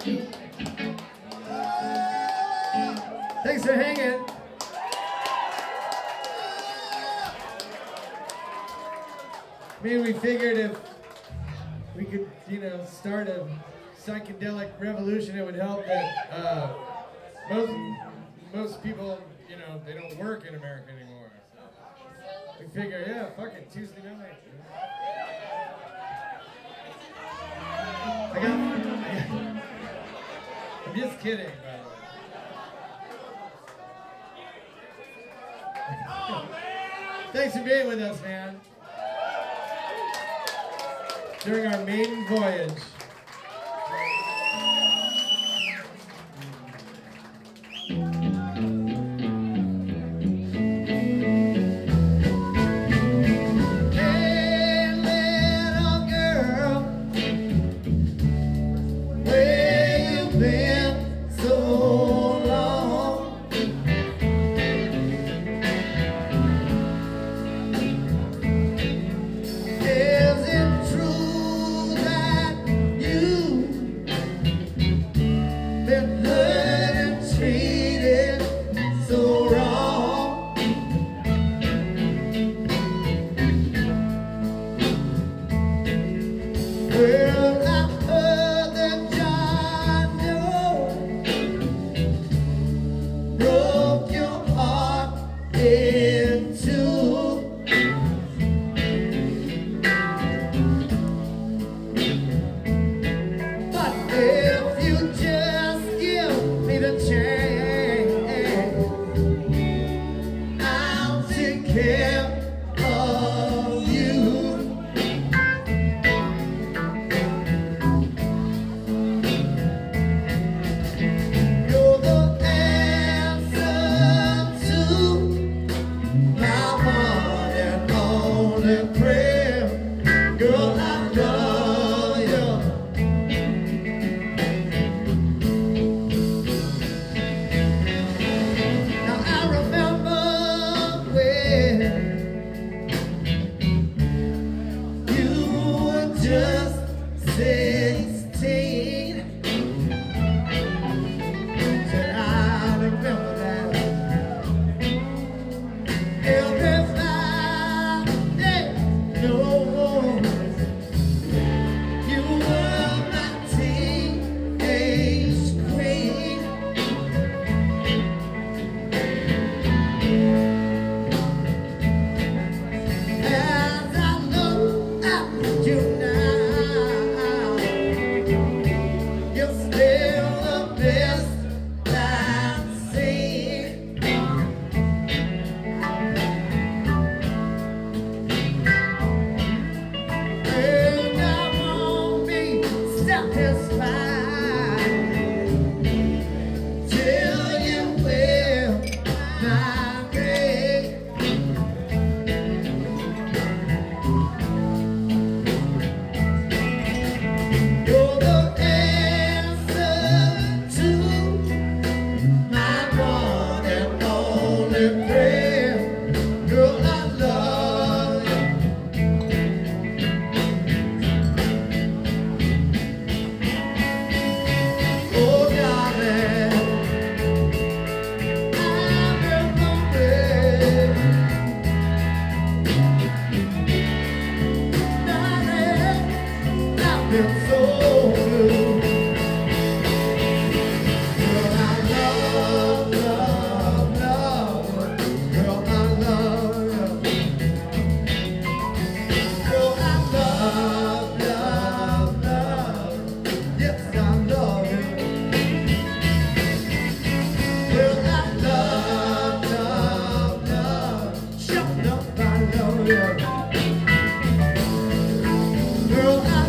Thanks for hanging. I mean, we figured if we could, start a psychedelic revolution, it would help that most people, they don't work in America anymore. So we figure, yeah, fuck it, Tuesday night. I'm just kidding, by the way. Thanks for being with us, man. During our maiden voyage. Girl,